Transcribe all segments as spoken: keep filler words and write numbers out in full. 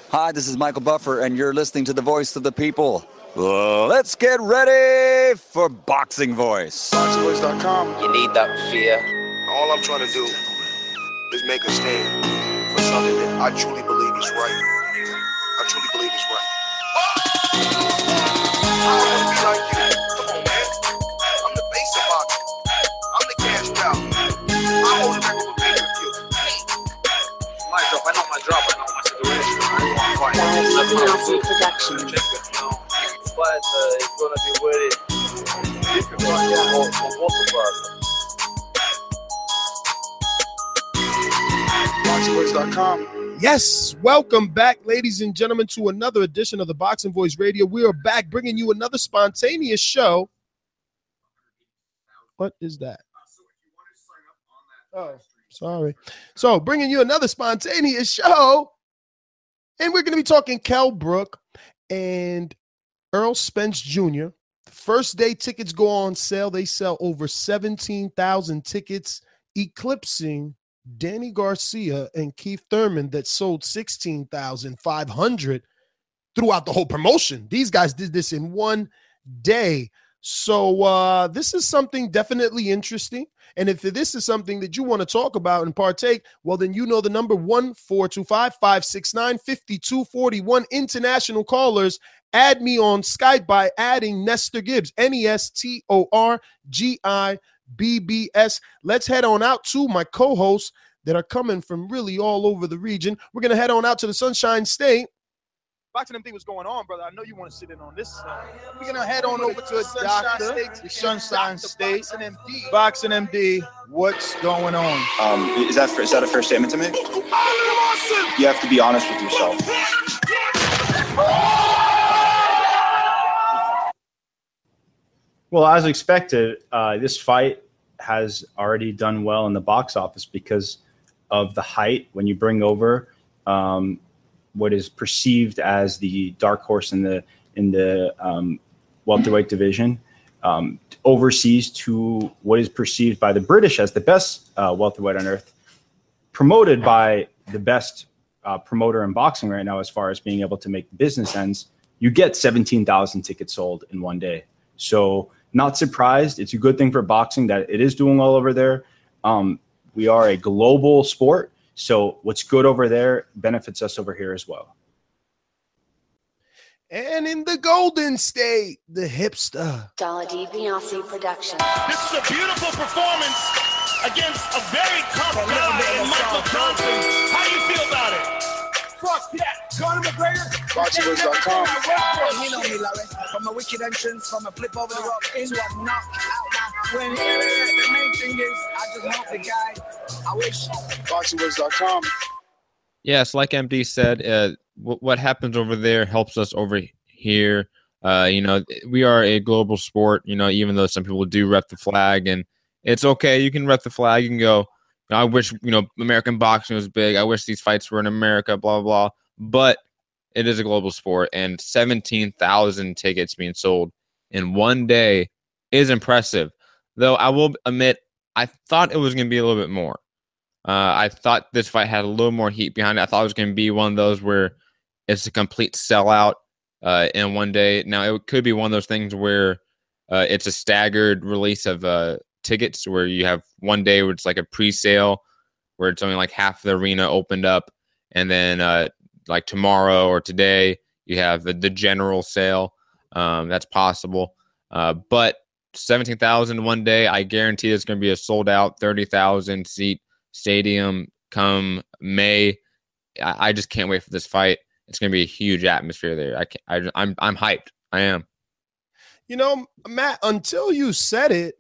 Hi, this is Michael Buffer, and you're listening to the voice of the people. Uh, let's get ready for Boxing Voice. Boxing Voice dot com. You need that fear. All I'm trying to do is make a stand for something that I truly believe is right. I truly believe is right. I want to be like you. Come on, man. I'm the face of boxing. I'm the cash cow. I hold the record for pay-per-view. My drop, I know my drop, I know my situation. I don't want to fight. Nazi Production. But uh, it's going to be very difficult for, for both of us. Boxing Voice dot com. Yes, welcome back, ladies and gentlemen, to another edition of the Boxing Voice Radio. We are back bringing you another spontaneous show. What is that? Oh, sorry. So, bringing you another spontaneous show, and we're going to be talking Kell Brook and Errol Spence Junior First day tickets go on sale. They sell over seventeen thousand tickets, eclipsing Danny Garcia and Keith Thurman that sold sixteen thousand five hundred throughout the whole promotion. These guys did this in one day. So uh, this is something definitely interesting. And if this is something that you want to talk about and partake, well, then you know the number one four two five, five six nine, five two four one. International callers, add me on Skype by adding Nestor Gibbs, N E S T O R G I B B S. Let's head on out to my co-hosts that are coming from really all over the region. We're going to head on out to the Sunshine State. Boxing M D, what's going on, brother? I know you want to sit in on this. Uh, we're going to head on over to a doctor, the Sunshine State. Boxing M D. Boxing M D, what's going on? Um, is that is that a fair statement to make? You have to be honest with yourself. Well, as expected, uh, this fight has already done well in the box office because of the height. When you bring over um, what is perceived as the dark horse in the in the um, welterweight division, um, overseas to what is perceived by the British as the best uh, welterweight on earth, promoted by the best uh, promoter in boxing right now as far as being able to make business ends, you get seventeen thousand tickets sold in one day. So not surprised. It's a good thing for boxing that it is doing well over there. Um, we are a global sport, so what's good over there benefits us over here as well. And in the Golden State, the hipster. Dalla DiBiase Production. This is a beautiful performance against a very tough guy in Michael Johnson. How do you feel about it? Fuck that. Conor McGregor. Boxing Voice dot com. You know me, Larry. From a wicked entrance, from a flip over the rock into a knockout. When the main thing is, I just hope the guy. I wish. Boxing Voice dot com. Yes, like M D said, uh, w- what happens over there helps us over here. Uh, you know, we are a global sport, you know, even though some people do rep the flag, and it's okay. You can rep the flag. You can go, I wish, you know, American boxing was big. I wish these fights were in America, blah, blah, blah. But it is a global sport, and seventeen thousand tickets being sold in one day is impressive. Though I will admit, I thought it was going to be a little bit more. Uh, I thought this fight had a little more heat behind it. I thought it was going to be one of those where it's a complete sellout uh, in one day. Now, it could be one of those things where uh, it's a staggered release of uh, tickets where you have one day where it's like a pre-sale where it's only like half the arena opened up, and then uh, like tomorrow or today you have the, the general sale. Um, that's possible. Uh, but seventeen thousand one day, I guarantee it's going to be a sold out thirty thousand seat stadium come May. I, I just can't wait for this fight. It's going to be a huge atmosphere there. I can't, I, I'm I'm hyped. I am. You know, Matt, until you said it,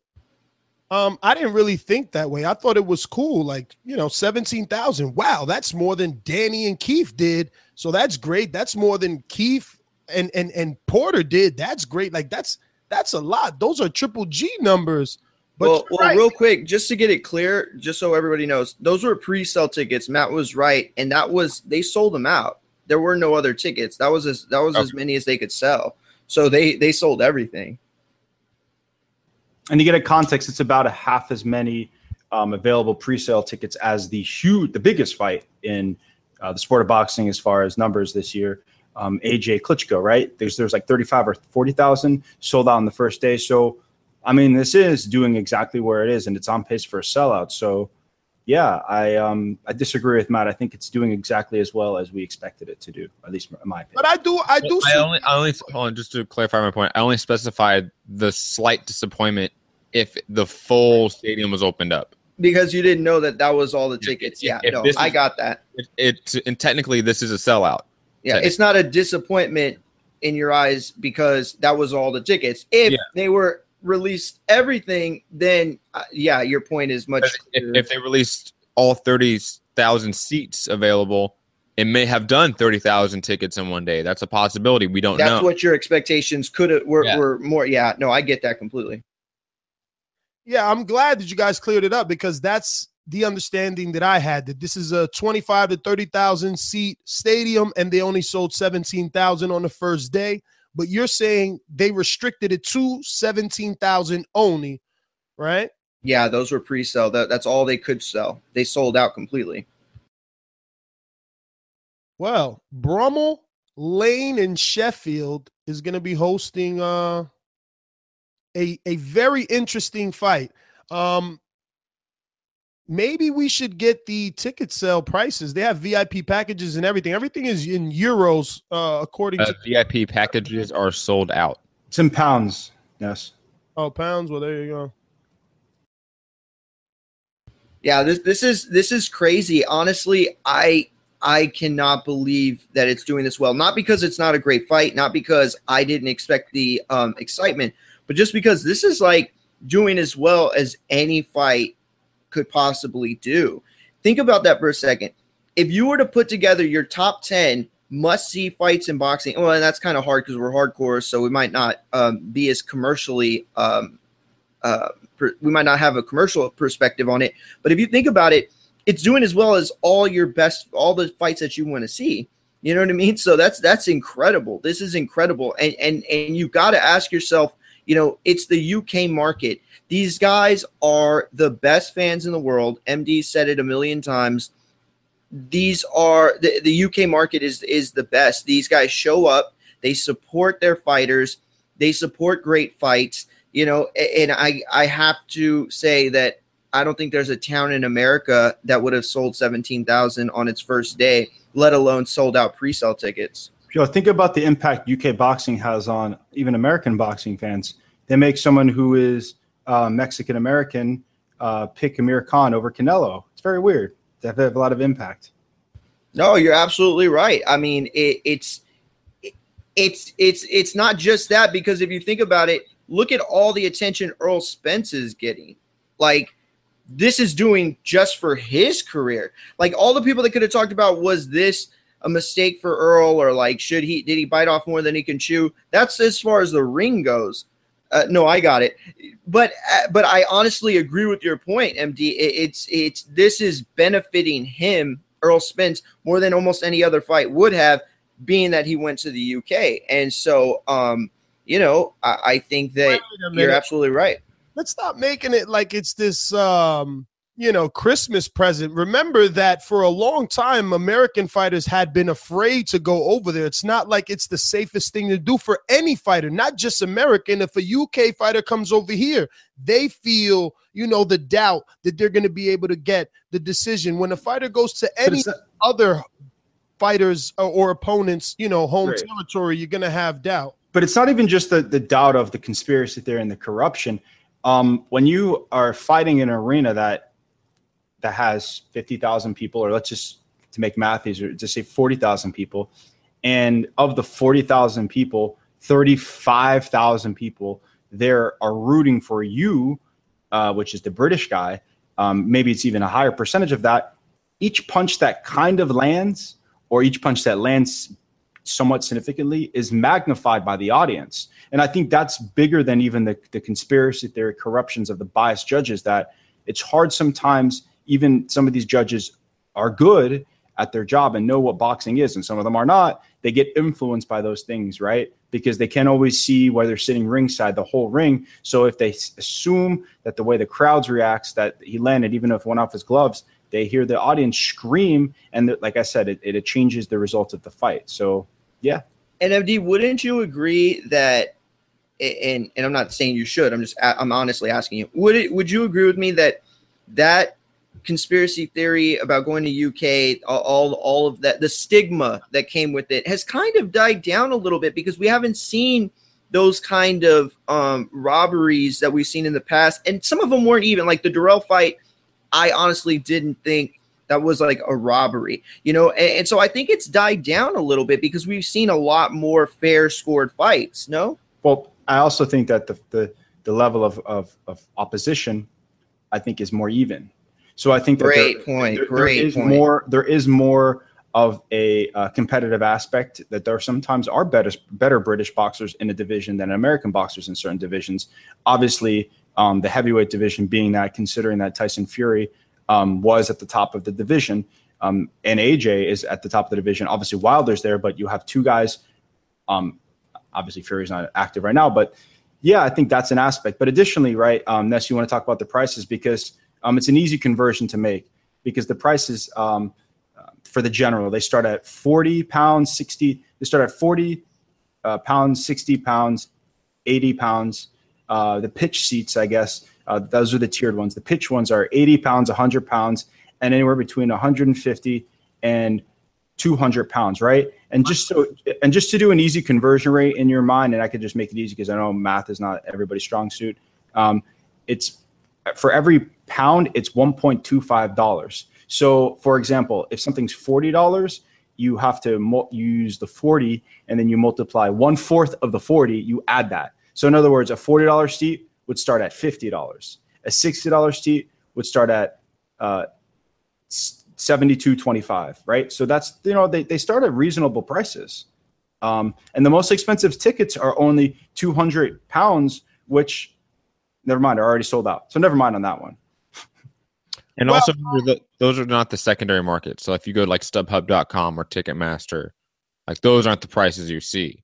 um, I didn't really think that way. I thought it was cool. Like, you know, seventeen thousand. Wow, that's more than Danny and Keith did. So that's great. That's more than Keith and and and Porter did. That's great. Like, that's that's a lot. Those are triple G numbers. But well, well right. real quick, just to get it clear, just so everybody knows, those were pre-sale tickets. Matt was right, and that was they sold them out. There were no other tickets. That was as that was okay. as many as they could sell. So they they sold everything. And to get a context, it's about a half as many um, available pre-sale tickets as the huge, the biggest fight in uh, the sport of boxing as far as numbers this year. Um, A J Klitschko, right? There's there's like thirty-five or forty thousand sold out on the first day. So, I mean, this is doing exactly where it is, and it's on pace for a sellout. So, yeah, I um I disagree with Matt. I think it's doing exactly as well as we expected it to do, at least in my opinion. But I do, I do. I see- only, I only, hold on, just to clarify my point, I only specified the slight disappointment if the full stadium was opened up. Because you didn't know that that was all the tickets. Yeah, If no, this I is- got that. It, it and technically this is a sellout. Yeah, it's not a disappointment in your eyes because that was all the tickets. If Yeah. they were released everything, then uh, yeah, your point is much If, clearer. if they released all thirty thousand seats available, it may have done thirty thousand tickets in one day. That's a possibility. We don't That's know. what your expectations could have were, Yeah. were more. Yeah, no, I get that completely. Yeah, I'm glad that you guys cleared it up because that's the understanding that I had, that this is a twenty-five to thirty thousand seat stadium and they only sold seventeen thousand on the first day. But you're saying they restricted it to seventeen thousand only, right? Yeah, those were pre-sale. That, that's all they could sell. They sold out completely. Well, Brummel, Lane, and Sheffield is going to be hosting uh, a a very interesting fight. Um, maybe we should get the ticket sale prices. They have V I P packages and everything. Everything is in euros, uh, according Uh, to. V I P packages are sold out. It's in pounds. Yes. Oh, pounds. Well, there you go. Yeah, this this is this is crazy. Honestly, I I cannot believe that it's doing this well. Not because it's not a great fight, not because I didn't expect the um, excitement, but just because this is like doing as well as any fight could possibly do. Think about that for a second. If you were to put together your top ten must-see fights in boxing, well, and that's kind of hard because we're hardcore, so we might not um, be as commercially um, uh, per, we might not have a commercial perspective on it. But if you think about it, it's doing as well as all your best, all the fights that you want to see. You know what I mean? So that's that's incredible. This is incredible, and and and you got to ask yourself, you know, it's the U K market. These guys are the best fans in the world. M D said it a million times. These are the, the U K market is is the best. These guys show up, they support their fighters, they support great fights. You know, and I I have to say that I don't think there's a town in America that would have sold seventeen thousand on its first day, let alone sold out pre-sale tickets. Yo, think about the impact U K boxing has on even American boxing fans. They make someone who is uh, Mexican American uh, pick Amir Khan over Canelo. It's very weird. They have, they have a lot of impact. No, you're absolutely right. I mean, it, it's it, it's it's it's not just that, because if you think about it, look at all the attention Earl Spence is getting. Like, this is doing just for his career. Like, all the people that could have talked about, was this a mistake for Earl, or like, should he did he bite off more than he can chew? That's as far as the ring goes. Uh, no, I got it. But uh, but I honestly agree with your point, M D. It, it's it's this is benefiting him, Earl Spence, more than almost any other fight would have, being that he went to the U K. And so, um, you know, I, I think that you're absolutely right. Let's stop making it like it's this, um, you know, Christmas present. Remember that for a long time, American fighters had been afraid to go over there. It's not like it's the safest thing to do for any fighter, not just American. If a U K fighter comes over here, they feel, you know, the doubt that they're going to be able to get the decision. When a fighter goes to any other fighters or, or opponents, you know, home Right. territory, you're going to have doubt. But it's not even just the, the doubt of the conspiracy theory and the corruption. Um, when you are fighting in an arena that that has fifty thousand people, or let's just, to make math easier, just say forty thousand people, and of the forty thousand people, thirty-five thousand people there are rooting for you, uh, which is the British guy. Um, maybe it's even a higher percentage of that. Each punch that kind of lands, or each punch that lands somewhat significantly, is magnified by the audience. And I think that's bigger than even the, the conspiracy theory corruptions of the biased judges, that it's hard sometimes. Even some of these judges are good at their job and know what boxing is, and some of them are not. They get influenced by those things, right? Because they can't always see where they're sitting ringside, the whole ring. So if they s- assume that the way the crowds reacts, that he landed, even if it went off his gloves, they hear the audience scream, and the, like I said, it, it changes the result of the fight. So yeah. And M D, wouldn't you agree that? And and I'm not saying you should. I'm just I'm honestly asking you. Would it? Would you agree with me that that conspiracy theory about going to U K, all all of that, the stigma that came with it, has kind of died down a little bit because we haven't seen those kind of um, robberies that we've seen in the past, and some of them weren't even like the Durrell fight. I honestly didn't think that was like a robbery, you know, and, and so I think it's died down a little bit because we've seen a lot more fair scored fights. No, well, I also think that the the, the level of, of of opposition, I think, is more even. So I think that great there, point. There, great there is point. more. There is more of a uh, competitive aspect, that there sometimes are better better British boxers in a division than American boxers in certain divisions. Obviously, um, the heavyweight division being that, considering that Tyson Fury um, was at the top of the division, um, and A J is at the top of the division. Obviously, Wilder's there, but you have two guys. Um, obviously, Fury's not active right now, but yeah, I think that's an aspect. But additionally, right, um, Ness, you want to talk about the prices because um, it's an easy conversion to make because the prices. Um, For the general, they start at forty pounds, sixty. They start at forty uh, pounds, sixty pounds, eighty pounds. Uh, the pitch seats, I guess, uh, those are the tiered ones. The pitch ones are eighty pounds, one hundred pounds, and anywhere between one hundred fifty and two hundred pounds, right? And just so, and just to do an easy conversion rate in your mind, and I could just make it easy because I know math is not everybody's strong suit. Um, it's for every pound, it's one point two five dollars. So, for example, if something's forty dollars, you have to mo- use the forty, and then you multiply one fourth of the forty. You add that. So, in other words, a forty dollars seat would start at fifty dollars. A sixty dollars seat would start at uh, seventy-two twenty-five. Right. So that's, you know, they they start at reasonable prices, um, and the most expensive tickets are only two hundred pounds, which, never mind, are already sold out. So never mind on that one. And Well, also, the, those are not the secondary market. So if you go to like StubHub dot com or Ticketmaster, like those aren't the prices you see.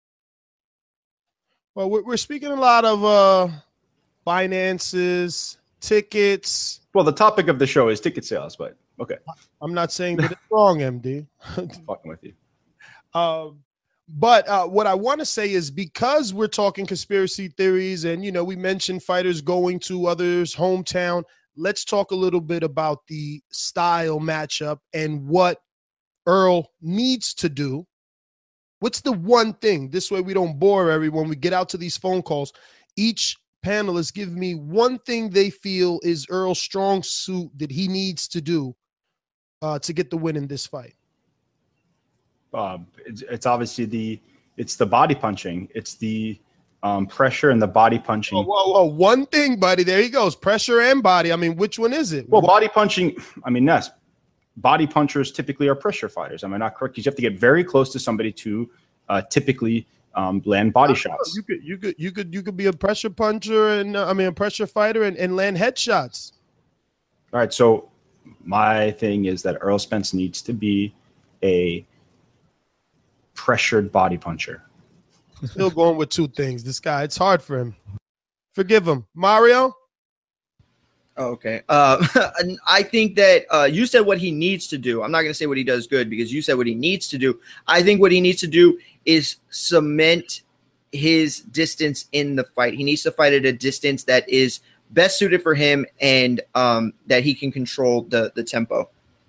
Well, we're, we're speaking a lot of uh, finances, tickets. Well, the topic of the show is ticket sales, but okay. I'm not saying that it's wrong, M D. Fucking with you. Um, but uh, what I want to say is because we're talking conspiracy theories and, you know, we mentioned fighters going to others' hometown, let's talk a little bit about the style matchup and what Earl needs to do. What's the one thing? This way we don't bore everyone. We get out to these phone calls. Each panelist give me one thing they feel is Earl's strong suit that he needs to do uh, to get the win in this fight. Uh, it's, it's obviously the it's the body punching. It's the um, pressure and the body punching. Whoa, whoa, whoa. One thing, buddy. There he goes. Pressure and body. I mean, which one is it? Well, What- body punching, I mean, Ness, body punchers typically are pressure fighters. Am I not correct? Because you have to get very close to somebody to uh, typically um, land body shots. You could, you could, you could, you could be a pressure puncher and uh, I mean a pressure fighter and, and land headshots. All right. So my thing is that Earl Spence needs to be a pressured body puncher. Still going with two things. This guy, it's hard for him. Forgive him, Mario. Oh, okay. Uh, and I think that uh, you said what he needs to do. I'm not going to say what he does good because you said what he needs to do. I think what he needs to do is cement his distance in the fight. He needs to fight at a distance that is best suited for him and um, that he can control the, the tempo.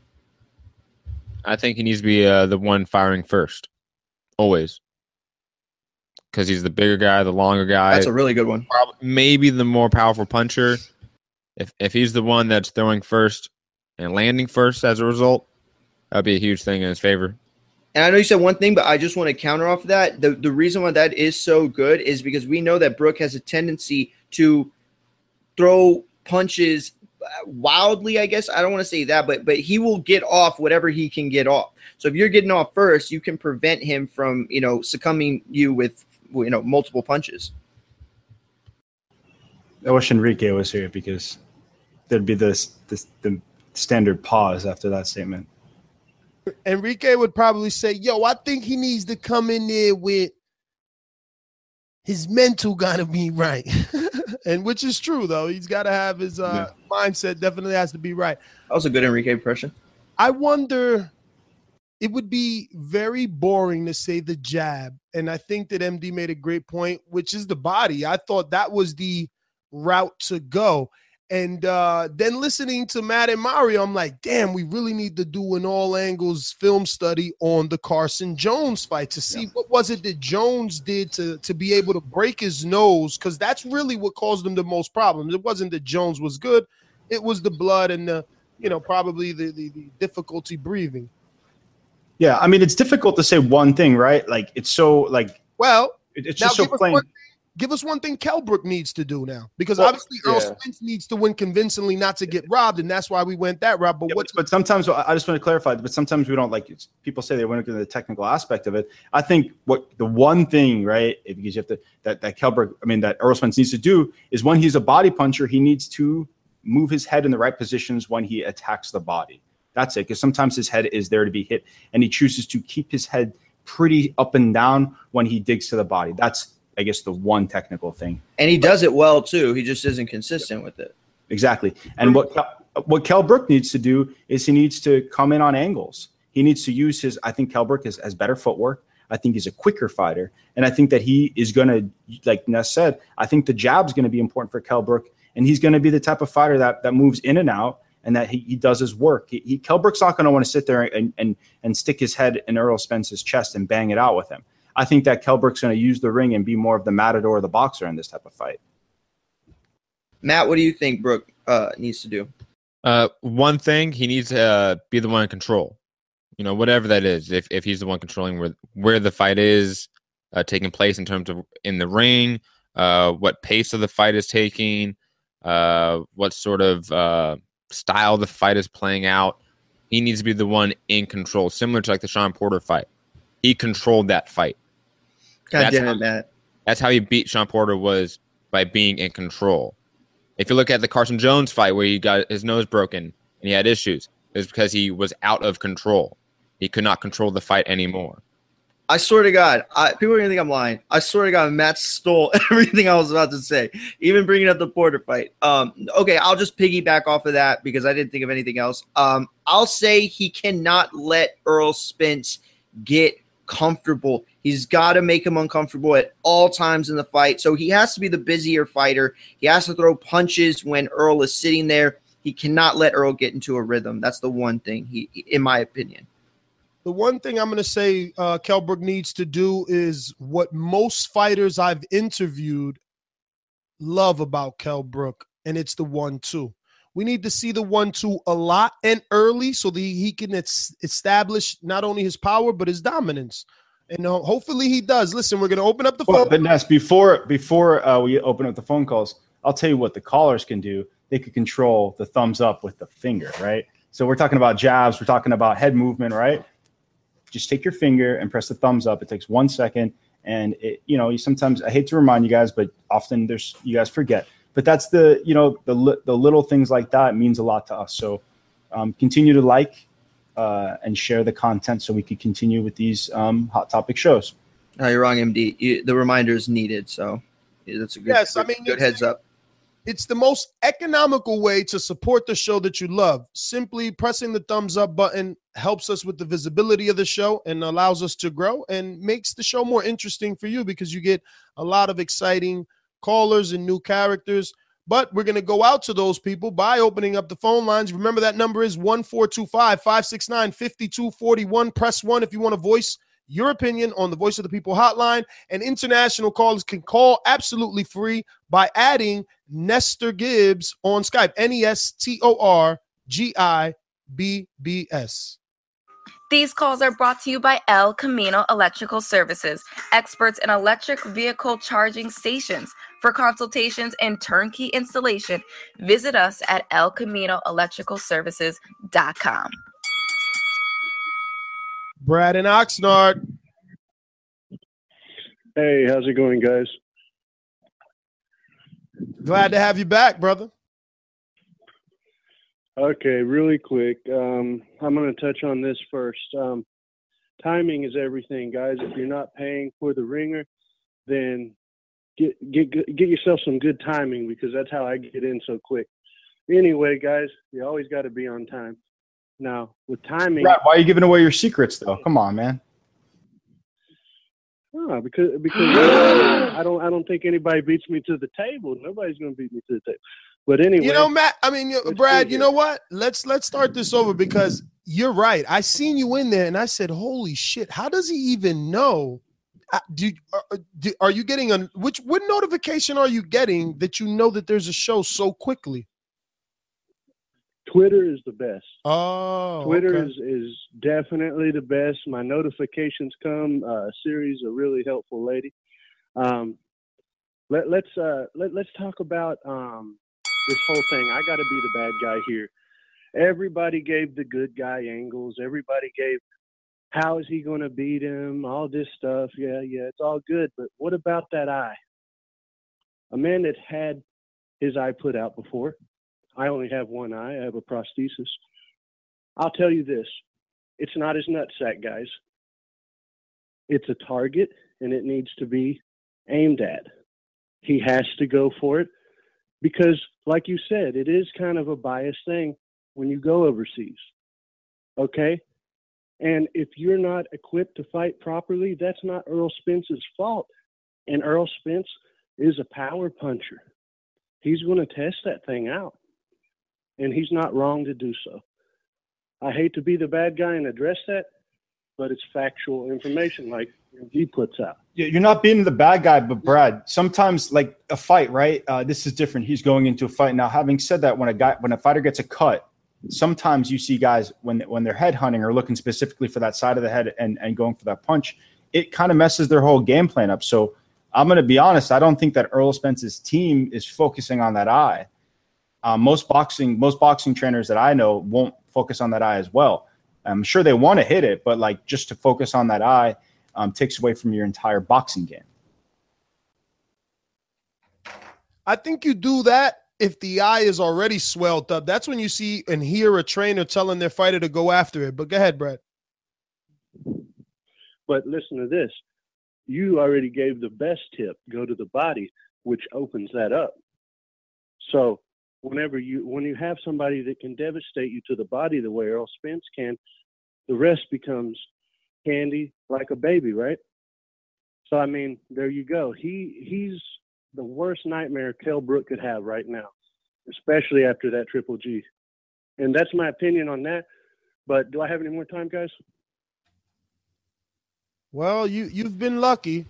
I think he needs to be uh, the one firing first, always, because he's the bigger guy, the longer guy. That's a really good one. Probably, maybe the more powerful puncher. If if he's the one that's throwing first and landing first as a result, that'd be a huge thing in his favor. And I know you said one thing, but I just want to counter off that. The the reason why that is so good is because we know that Brook has a tendency to throw punches wildly, I guess. I don't want to say that, but but he will get off whatever he can get off. So if you're getting off first, you can prevent him from, you know, succumbing you with, you know, multiple punches. I wish Enrique was here because there'd be this, this the standard pause after that statement. Enrique would probably say, yo, I think he needs to come in there with his mental gotta be right. and which is true though. He's got to have his uh, yeah. mindset. Definitely has to be right. That was a good Enrique impression. I wonder. It would be very boring to say the jab, and I think that M D made a great point, which is the body. I thought that was the route to go. And uh, then listening to Matt and Mario, I'm like, damn, we really need to do an all angles film study on the Carson Jones fight to see yeah. what was it that Jones did to, to be able to break his nose, because that's really what caused him the most problems. It wasn't that Jones was good. It was the blood and, the, you know, probably the, the, the difficulty breathing. Yeah, I mean, it's difficult to say one thing, right? Like, it's so, like, well, it, it's just so plain. One, give us one thing Kell Brook needs to do now, because well, obviously Earl yeah. Spence needs to win convincingly not to get robbed, and that's why we went that route. But yeah, what's but, but sometimes, I just want to clarify, but sometimes we don't, like, it's, people say they want to get into the technical aspect of it. I think what the one thing, right, because you have to, that, that Kell Brook, I mean, that Earl Spence needs to do is when he's a body puncher, he needs to move his head in the right positions when he attacks the body. That's it, because sometimes his head is there to be hit, and he chooses to keep his head pretty up and down when he digs to the body. That's, I guess, the one technical thing. And he does it well, too. He just isn't consistent with it. Exactly. And what what Kell Brook needs to do is he needs to come in on angles. He needs to use his – I think Kell Brook has, has better footwork. I think he's a quicker fighter. And I think that he is going to – like Ness said, I think the jab's going to be important for Kell Brook, and he's going to be the type of fighter that, that moves in and out, and that he, he does his work. He, he Kell Brook's not going to want to sit there and, and and stick his head in Earl Spence's chest and bang it out with him. I think that Kell Brook's going to use the ring and be more of the matador or the boxer in this type of fight. Matt, what do you think Brook uh, needs to do? Uh, one thing, he needs to uh, be the one in control. You know, whatever that is. If if he's the one controlling where where the fight is uh, taking place in terms of in the ring, uh, what pace of the fight is taking, uh, what sort of uh, style the fight is playing out. He needs to be the one in control, similar to like the Sean Porter fight. He controlled that fight. God that's damn how, it, Matt. That's how he beat Sean Porter, was by being in control. If you look at the Carson Jones fight where he got his nose broken and he had issues, it was because he was out of control. He could not control the fight anymore. I swear to God, I, people are going to think I'm lying. I swear to God, Matt stole everything I was about to say, even bringing up the Porter fight. Um, okay, I'll just piggyback off of that because I didn't think of anything else. Um, I'll say he cannot let Earl Spence get comfortable. He's got to make him uncomfortable at all times in the fight. So he has to be the busier fighter. He has to throw punches when Earl is sitting there. He cannot let Earl get into a rhythm. That's the one thing, he, in my opinion. The one thing I'm going to say uh, Kell Brook needs to do is what most fighters I've interviewed love about Kell Brook, and it's the one two. We need to see the one two a lot and early so that he can ex- establish not only his power but his dominance. And uh, hopefully he does. Listen, we're going to open up the well, phone. But Ness, before before uh, we open up the phone calls, I'll tell you what the callers can do. They could control the thumbs up with the finger, right? So we're talking about jabs. We're talking about head movement, right? Just take your finger and press the thumbs up. It takes one second. And, it, you know, you sometimes, I hate to remind you guys, but often there's, you guys forget. But that's the, you know, the the little things like that means a lot to us. So um, continue to like uh, and share the content so we can continue with these um, hot topic shows. No, you're wrong, M D. You, the reminder is needed. So yeah, that's a good, yes, good, I mean, good heads up. It's the most economical way to support the show that you love. Simply pressing the thumbs up button helps us with the visibility of the show and allows us to grow and makes the show more interesting for you because you get a lot of exciting callers and new characters. But we're going to go out to those people by opening up the phone lines. Remember, that number is one four two five, five six nine, five two four one. Press one if you want to voice your opinion on the Voice of the People hotline. And international callers can call absolutely free by adding Nestor Gibbs on Skype, N E S T O R G I B B S. These calls are brought to you by El Camino Electrical Services, experts in electric vehicle charging stations. For consultations and turnkey installation, visit us at el camino electrical services dot com. Brad and Oxnard. Hey, how's it going, guys? Glad to have you back, brother. Okay, really quick. Um, I'm going to touch on this first. Um, timing is everything, guys. If you're not paying for the ringer, then get get get yourself some good timing, because that's how I get in so quick. Anyway, guys, you always got to be on time. Now, with timing, Brad, why are you giving away your secrets, though? Come on, man. Oh, because because I don't I don't think anybody beats me to the table. Nobody's gonna beat me to the table. But anyway, You know, Matt, I mean, you- Brad, you know what? Let's let's start this over, because you're right. I seen you in there and I said, holy shit, how does he even know? Uh, Do, uh, do are you getting a which what notification are you getting that you know that there's a show so quickly? Twitter is the best. Oh, Twitter okay. is, is definitely the best. My notifications come. Uh, Siri's a really helpful lady. Um, let, let's uh, let, let's talk about um, this whole thing. I got to be the bad guy here. Everybody gave the good guy angles. Everybody gave, how is he going to beat him? All this stuff. Yeah, yeah, it's all good. But what about that eye? A man that had his eye put out before. I only have one eye. I have a prosthesis. I'll tell you this. It's not his nutsack, guys. It's a target, and it needs to be aimed at. He has to go for it because, like you said, it is kind of a biased thing when you go overseas. Okay? And if you're not equipped to fight properly, that's not Earl Spence's fault. And Earl Spence is a power puncher. He's going to test that thing out. And he's not wrong to do so. I hate to be the bad guy and address that, but it's factual information like he puts out. Yeah, you're not being the bad guy, but Brad, sometimes like a fight, right? Uh, this is different. He's going into a fight. Now, having said that, when a guy, when a fighter gets a cut, sometimes you see guys when when they're head hunting or looking specifically for that side of the head and, and going for that punch, it kind of messes their whole game plan up. So I'm going to be honest. I don't think that Earl Spence's team is focusing on that eye. Um, most boxing, most boxing trainers that I know won't focus on that eye as well. I'm sure they want to hit it, but like just to focus on that eye um, takes away from your entire boxing game. I think you do that if the eye is already swelled up. That's when you see and hear a trainer telling their fighter to go after it. But go ahead, Brad. But listen to this. You already gave the best tip. Go to the body, which opens that up. So whenever you, when you have somebody that can devastate you to the body the way Earl Spence can, the rest becomes candy like a baby, right? So, I mean, there you go. He He's the worst nightmare Kell Brook could have right now, especially after that Triple G. And that's my opinion on that. But do I have any more time, guys? Well, you, you've been lucky.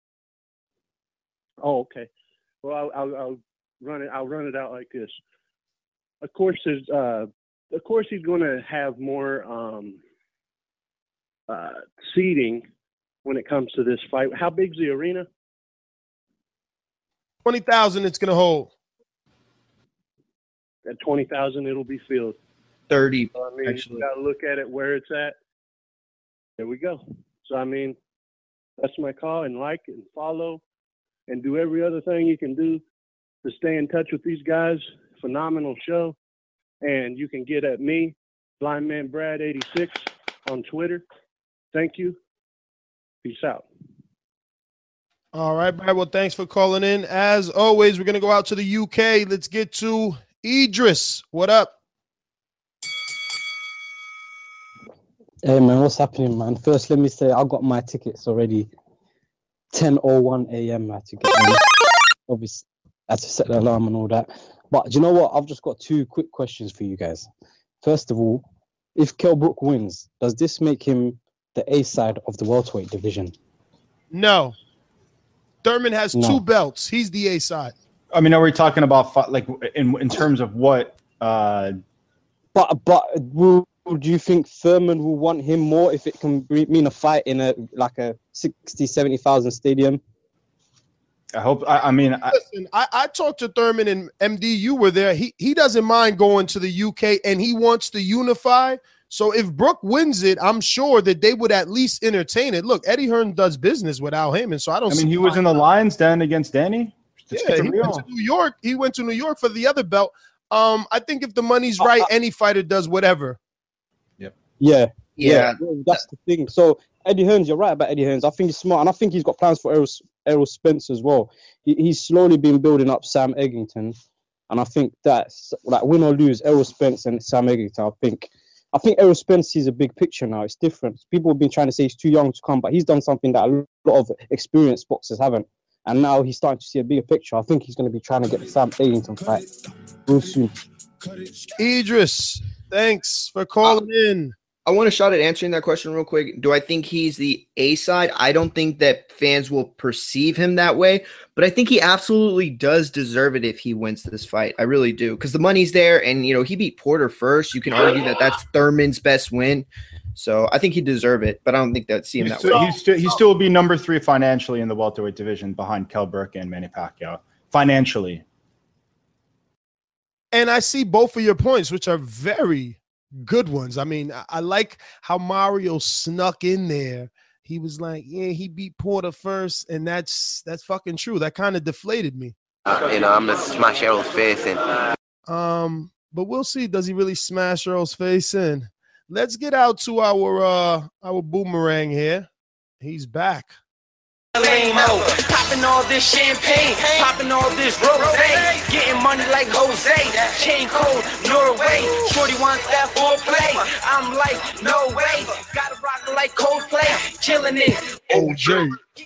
Oh, okay. Well, I'll, I'll, I'll run it. I'll run it out like this. Of course, there's. Uh, of course, he's going to have more um, uh, seating when it comes to this fight. How big's the arena? twenty thousand it's going to hold. At twenty thousand, it'll be filled. thirty, So, I mean, actually. you got to look at it where it's at. There we go. So, I mean, that's my call. And like and follow and do every other thing you can do to stay in touch with these guys. Phenomenal show. And you can get at me, Blindman Brad eighty-six, on Twitter. Thank you. Peace out. All right, Brad. Well, thanks for calling in. As always, we're going to go out to the U K. Let's get to Idris. What up? Hey man, what's happening, man? First, let me say I got my tickets already. ten oh one a.m. I had to get them. Obviously, I had to set the alarm and all that. But do you know what? I've just got two quick questions for you guys. First of all, if Kell Brook wins, does this make him the A side of the welterweight division? No. Thurman has No. two belts. He's the A side. I mean, are we talking about fi- like in in terms of what? Uh, But but will, do you think Thurman will want him more if it can be, mean a fight in a like a sixty, seventy thousand stadium? I hope. I, I mean, I, Listen, I, I talked to Thurman and M D. You were there. He he doesn't mind going to the U K and he wants to unify. So if Brook wins it, I'm sure that they would at least entertain it. Look, Eddie Hearn does business without him, and so I don't. I mean, see he was why in the not. Lions Den against Danny. Let's Yeah, keep he it went real. to New York. He went to New York for the other belt. Um, I think if the money's right, any fighter does whatever. Yeah, Yeah. That's the thing. So Eddie Hearns, you're right about Eddie Hearns. I think he's smart, and I think he's got plans for Errol, Errol Spence as well. He, he's slowly been building up Sam Eggington, and I think that's like win or lose, Errol Spence and Sam Eggington. I think I think Errol Spence sees a big picture now. It's different. People have been trying to say he's too young to come, but he's done something that a lot of experienced boxers haven't. And now he's starting to see a bigger picture. I think he's going to be trying to get the Sam Eggington fight real soon. Idris, thanks for calling uh, in. I want a shot at answering that question real quick. Do I think he's the A side? I don't think that fans will perceive him that way, but I think he absolutely does deserve it if he wins this fight. I really do, because the money's there, and you know he beat Porter first. You can argue that that's Thurman's best win, so I think he deserve it. But I don't think that see him he's that still, way. He still, he still will be number three financially in the welterweight division behind Kell Brook and Manny Pacquiao financially. And I see both of your points, which are very good ones. I mean, I, I like how Mario snuck in there. He was like, yeah, he beat Porter first, and that's that's fucking true. That kind of deflated me. Uh, you know, I'm gonna smash Errol's face in. Um, but we'll see. Does he really smash Errol's face in? Let's get out to our uh our boomerang here. He's back. Lame-o. Popping all this champagne, popping all this rosé, getting money like Jose, chain code, Norway, shorty wants that foreplay, I'm like, no way, gotta rock it like Coldplay, killing it, O J.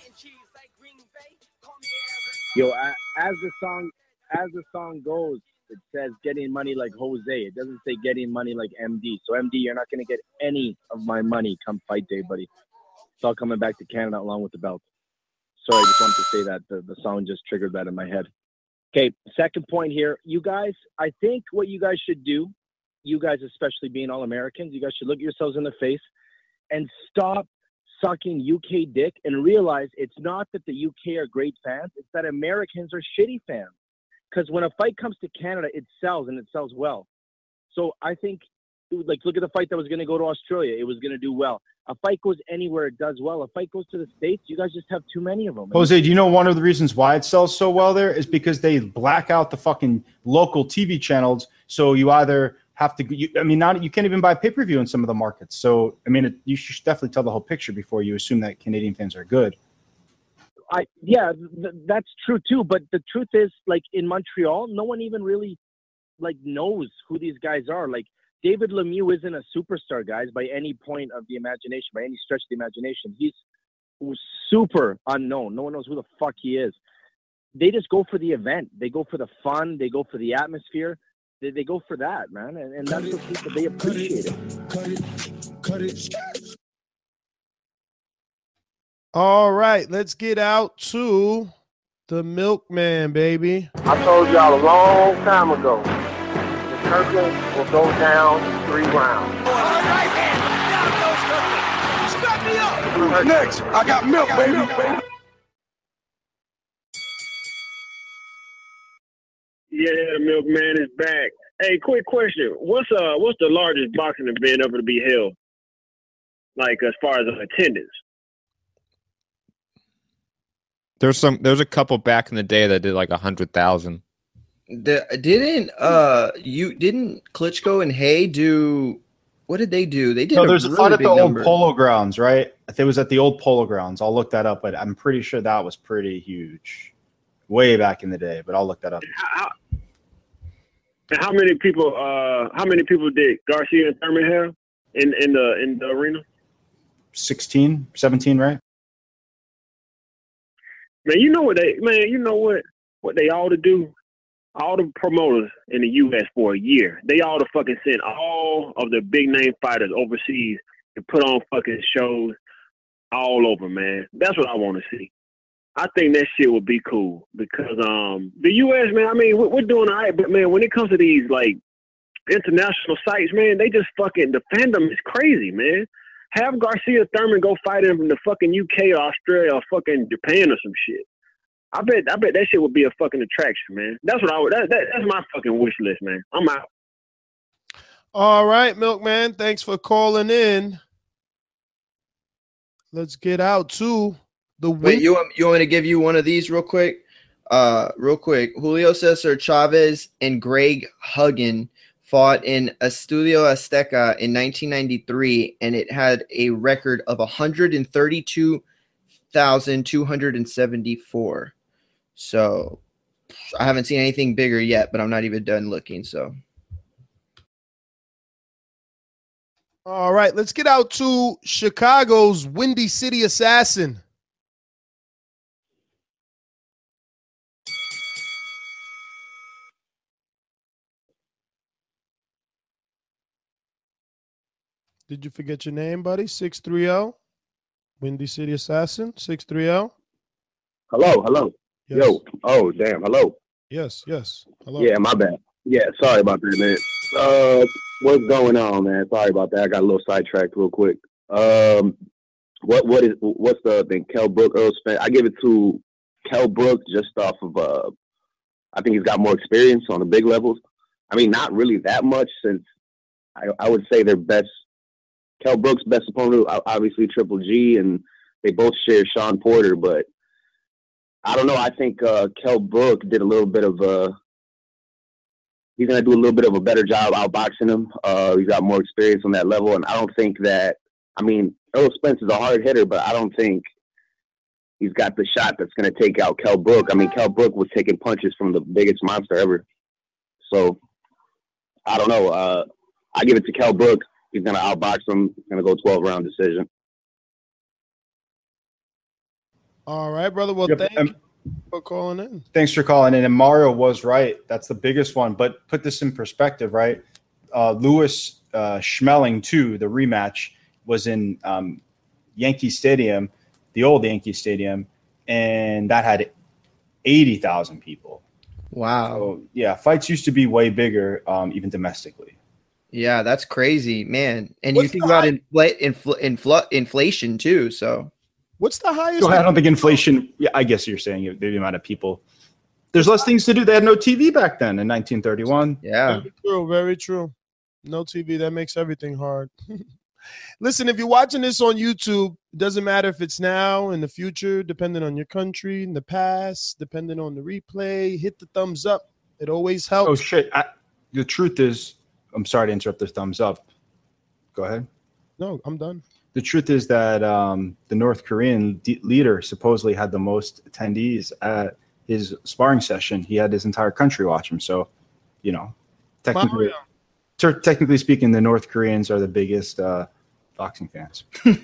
Yo, a- as the song, as the song goes, it says getting money like Jose, it doesn't say getting money like M D, so M D, you're not gonna get any of my money come fight day, buddy. It's all coming back to Canada along with the belt. Sorry, I just wanted to say that. The, the song just triggered that in my head. Okay, second point here. You guys, I think what you guys should do, you guys especially being all Americans, you guys should look yourselves in the face and stop sucking U K dick and realize it's not that the U K are great fans, it's that Americans are shitty fans. Because when a fight comes to Canada, it sells, and it sells well. So I think, like, look at the fight that was going to go to Australia. It was going to do well. A fight goes anywhere, it does well. A fight goes to the States, you guys just have too many of them. Jose, do you know one of the reasons why it sells so well there is because they black out the fucking local T V channels. So you either have to, you, I mean, not you can't even buy pay-per-view in some of the markets. So, I mean, it, you should definitely tell the whole picture before you assume that Canadian fans are good. I Yeah, th- that's true too. But the truth is, like, in Montreal, no one even really, like, knows who these guys are. Like, David Lemieux isn't a superstar, guys, by any point of the imagination, by any stretch of the imagination. He's super unknown. No one knows who the fuck he is. They just go for the event. They go for the fun. They go for the atmosphere. They, they go for that, man. And, and that's what people, they appreciate it. Cut it. Cut it. All right, let's get out to the milkman, baby. I told y'all a long time ago. Kirkland will go down in three rounds. Next, I got milk, baby. Yeah, the milkman is back. Hey, quick question. What's uh what's the largest boxing event ever to be held? Like as far as attendance? There's some there's a couple back in the day that did like a hundred thousand. The, didn't uh you didn't Klitschko and Hay do what did they do? They did. No, a there's a really fight at big the number. old Polo Grounds, right? It was at the old Polo Grounds. I'll look that up, but I'm pretty sure that was pretty huge, way back in the day. But I'll look that up. How, and how many people? Uh, how many people did Garcia and Thurman have in in the in the arena? sixteen, seventeen, right? Man, you know what they man, you know what what they ought to do? All the promoters in the U S for a year, they ought to fucking send all of the big name fighters overseas to put on fucking shows all over, man. That's what I want to see. I think that shit would be cool because um the U S, man, I mean, we're, we're doing all right, but man, when it comes to these like international sites, man, they just fucking, the fandom is crazy, man. Have Garcia Thurman go fight him from the fucking U K or Australia or fucking Japan or some shit. I bet I bet that shit would be a fucking attraction, man. That's what I would that, that that's my fucking wish list, man. I'm out. All right, milkman. Thanks for calling in. Let's get out to the win- Wait, you want you want me to give you one of these real quick? Uh real quick. Julio Cesar Chavez and Greg Huggin fought in Estudio Azteca in nineteen ninety-three, and it had a record of one hundred thirty-two thousand two hundred seventy-four. So I haven't seen anything bigger yet, but I'm not even done looking. So. All right, let's get out to Chicago's Windy City Assassin. Did you forget your name, buddy? six three zero, Windy City Assassin, six three zero. Hello, hello. Yes. Yo, oh, damn, hello. Yes, yes. Hello. Yeah, my bad. Yeah, sorry about that, man. Uh, what's going on, man? Sorry about that. I got a little sidetracked real quick. Um, what what is what's the thing? Kell Brook, Earl Spence. I give it to Kell Brook just off of uh, I think he's got more experience on the big levels. I mean, not really that much, since I, I would say their best. Kell Brook's best opponent, obviously Triple G, and they both share Sean Porter, but I don't know. I think uh, Kell Brook did a little bit of a. He's going to do a little bit of a better job outboxing him. Uh, he's got more experience on that level, and I don't think that. I mean, Earl Spence is a hard hitter, but I don't think he's got the shot that's going to take out Kell Brook. I mean, Kell Brook was taking punches from the biggest monster ever. So I don't know. Uh, I give it to Kell Brook. He's going to outbox him. He's going to go twelve round decision. All right, brother. Well, Yep, thank um, you for calling in. Thanks for calling in. And Mario was right. That's the biggest one. But put this in perspective, right? Uh, Lewis uh, Schmeling, too, the rematch, was in um, Yankee Stadium, the old Yankee Stadium, and that had eighty thousand people. Wow. So, yeah, fights used to be way bigger, um, even domestically. Yeah, that's crazy, man. And What's you think the about high- infl- infl- infl- inflation too. So What's the highest? So I don't think inflation. Yeah, I guess you're saying the amount of people. There's less things to do. They had no T V back then in nineteen thirty-one. Yeah. Very true. Very true. No T V. That makes everything hard. Listen, if you're watching this on YouTube, it doesn't matter if it's now, in the future, depending on your country, in the past, depending on the replay, hit the thumbs up. It always helps. Oh shit! I, the truth is, I'm sorry to interrupt the thumbs up. Go ahead. No, I'm done. The truth is that um, the North Korean d- leader supposedly had the most attendees at his sparring session. He had his entire country watch him. So, you know, technically, ter- technically speaking, the North Koreans are the biggest uh, boxing fans.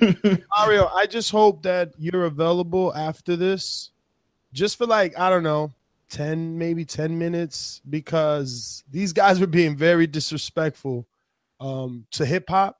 Mario, I just hope that you're available after this, just for like, I don't know, ten, maybe ten minutes, because these guys were being very disrespectful um, to hip hop.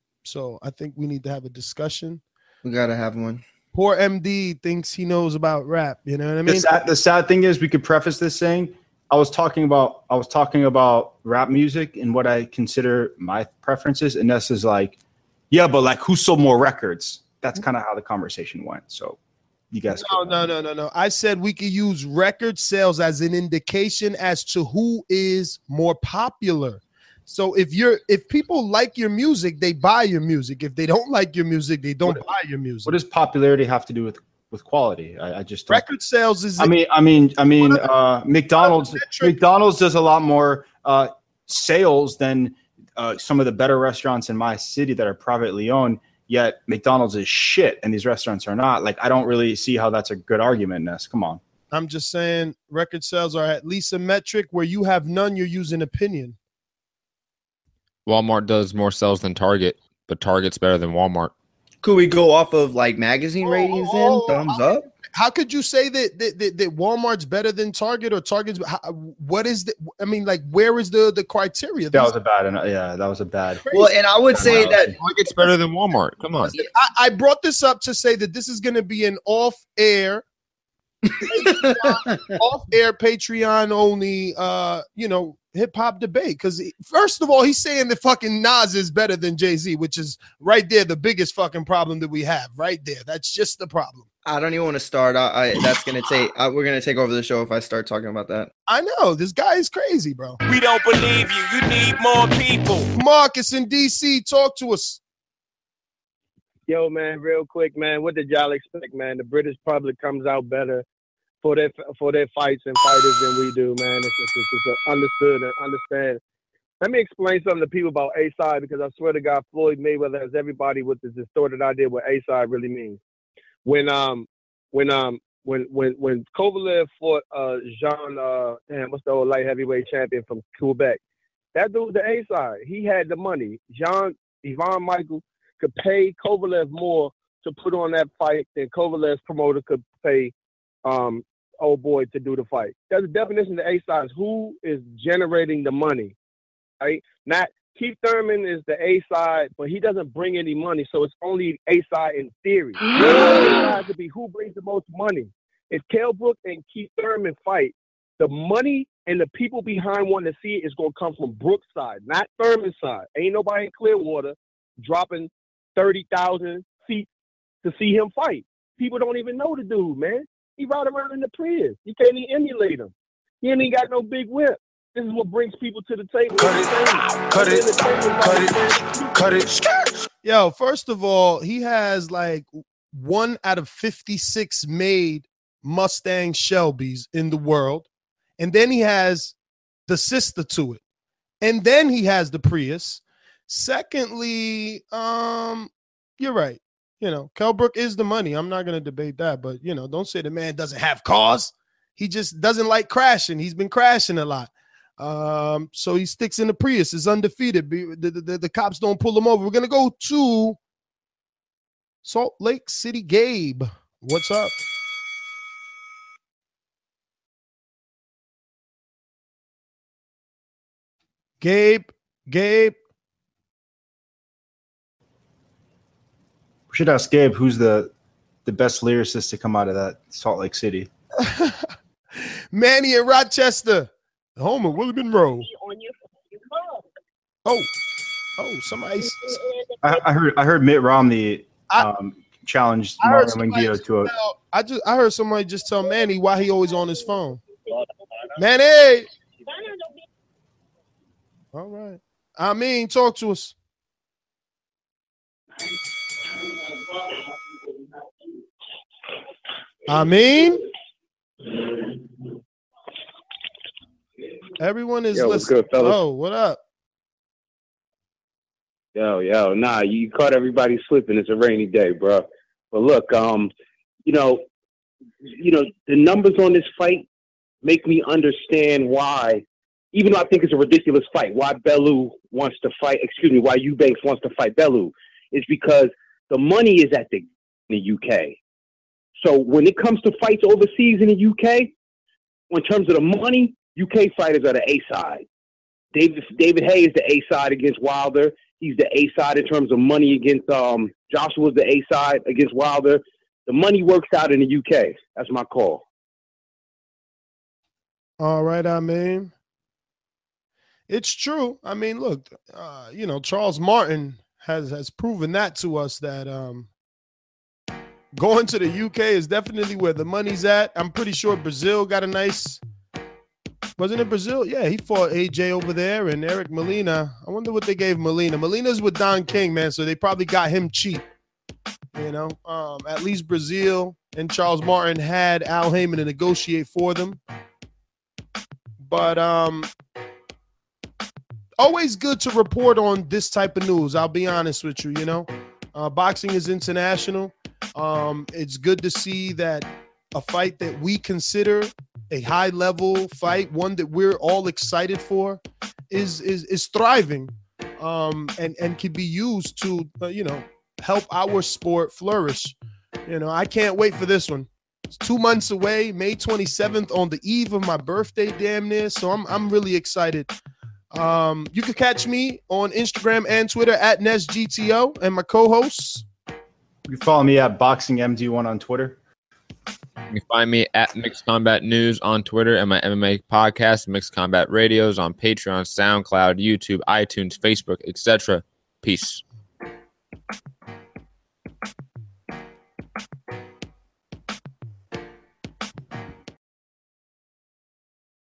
So I think we need to have a discussion. We gotta have one. Poor M D thinks he knows about rap. You know what I The mean? sad, the sad thing is, we could preface this saying, I was talking about I was talking about rap music and what I consider my preferences, and this is like, yeah, but like, who sold more records? That's kind of how the conversation went. So, you guys, No, no, no, no, no. I said we could use record sales as an indication as to who is more popular. So if you're if people like your music, they buy your music. If they don't like your music, they don't What- buy your music. what does popularity have to do with with quality? I, I just don't- Record sales is I mean, I mean, I mean, uh, McDonald's. McDonald's does a lot more uh, sales than uh, some of the better restaurants in my city that are privately owned. Yet McDonald's is shit, and these restaurants are not. Like, I don't really see how that's a good argument. Ness, come on. I'm just saying record sales are at least a metric. Where you have none, you're using opinion. Walmart does more sales than Target, but Target's better than Walmart. Could we go off of like magazine ratings? oh, Then thumbs up. How could you say that that, that that Walmart's better than Target or Target's? How, what is the? I mean, like, where is the the criteria? That was a bad. Yeah, that was a bad. Well, and I would say that Target's better than Walmart. Come on. I, I brought this up to say that this is going to be an off-air, off-air Patreon only, uh, you know, hip hop debate. Because first of all, he's saying that fucking Nas is better than Jay-Z, which is right there the biggest fucking problem that we have. Right there, that's just the problem. I don't even want to start. I, I that's gonna take. I, we're gonna take over the show if I start talking about that. I know this guy is crazy, bro. We don't believe you. You need more people. Marcus in D C, talk to us. Yo, man, real quick, man. What did y'all expect, man? The British public comes out better for their for their fights and fighters than we do, man. It's, it's, it's, it's understood and understand. Let me explain something to people about A-side, because I swear to God, Floyd Mayweather has everybody with this distorted idea what A-side really means. When um when um when when when Kovalev fought uh Jean uh damn what's the old light heavyweight champion from Quebec, that dude the A side, he had the money. Jean Ivan Michael could pay Kovalev more to put on that fight than Kovalev's promoter could pay um old boy to do the fight. That's the definition of the A side, is who is generating the money, right? Not Keith Thurman is the A side, but he doesn't bring any money, so it's only A side in theory. The A side could be who brings the most money. If Kell Brook and Keith Thurman fight, the money and the people behind wanting to see it is going to come from Brook's side, not Thurman's side. Ain't nobody in Clearwater dropping thirty thousand feet to see him fight. People don't even know the dude, man. He ride around in the Prius. You can't even emulate him. He ain't even got no big whip. This is what brings people to the table. Cut it, cut it, cut it, cut it. Yo, first of all, he has like one out of fifty-six made Mustang Shelbys in the world. And then he has the sister to it. And then he has the Prius. Secondly, um, you're right. You know, Kell Brook is the money. I'm not going to debate that. But, you know, don't say the man doesn't have cars. He just doesn't like crashing. He's been crashing a lot. Um, so he sticks in the Prius. Is undefeated. The, the, the, the cops don't pull him over. We're going to go to Salt Lake City. Gabe, what's up? Gabe, Gabe. We should ask Gabe who's the the best lyricist to come out of that Salt Lake City. Manny in Rochester. Home of Willie Monroe. Oh, oh, somebody. I, I heard I heard Mitt Romney um, challenged Marvin Wingio to a. Tell, I just I heard somebody just tell Manny why he always on his phone. Manny. All right. I mean, talk to us. I mean, everyone is Yo, what's listening. good, fellas? Oh, what up? Yo, yo, nah, you caught everybody slipping. It's a rainy day, bro. But look, um, you know, you know, the numbers on this fight make me understand why, even though I think it's a ridiculous fight, why Bellew wants to fight, excuse me, why Eubanks wants to fight Bellew, is because the money is at the, in the U K. So when it comes to fights overseas in the U K, in terms of the money, U K fighters are the A side. David David Haye is the A side against Wilder. He's the A side in terms of money against um, Joshua's the A side against Wilder. The money works out in the U K. That's my call. All right, I mean, it's true. I mean, look, uh, you know, Charles Martin has has proven that to us, that um, going to the U K is definitely where the money's at. I'm pretty sure Brazil got a nice. Wasn't it Brazil? Yeah, he fought A J over there, and Eric Molina. I wonder what they gave Molina. Molina's with Don King, man, so they probably got him cheap. You know, um, at least Brazil and Charles Martin had Al Heyman to negotiate for them. But um, always good to report on this type of news. I'll be honest with you. You know, uh, boxing is international. Um, it's good to see that a fight that we consider a high-level fight, one that we're all excited for, is is is thriving, um, and and can be used to uh, you know, help our sport flourish. You know, I can't wait for this one. It's two months away, May twenty-seventh, on the eve of my birthday, damn near. So I'm I'm really excited. Um, you can catch me on Instagram and Twitter at Ness G T O, and my co-hosts. You can follow me at Boxing M D one on Twitter. You can find me at Mixed Combat News on Twitter, and my M M A podcast, Mixed Combat Radios, on Patreon, SoundCloud, YouTube, iTunes, Facebook, et cetera. Peace.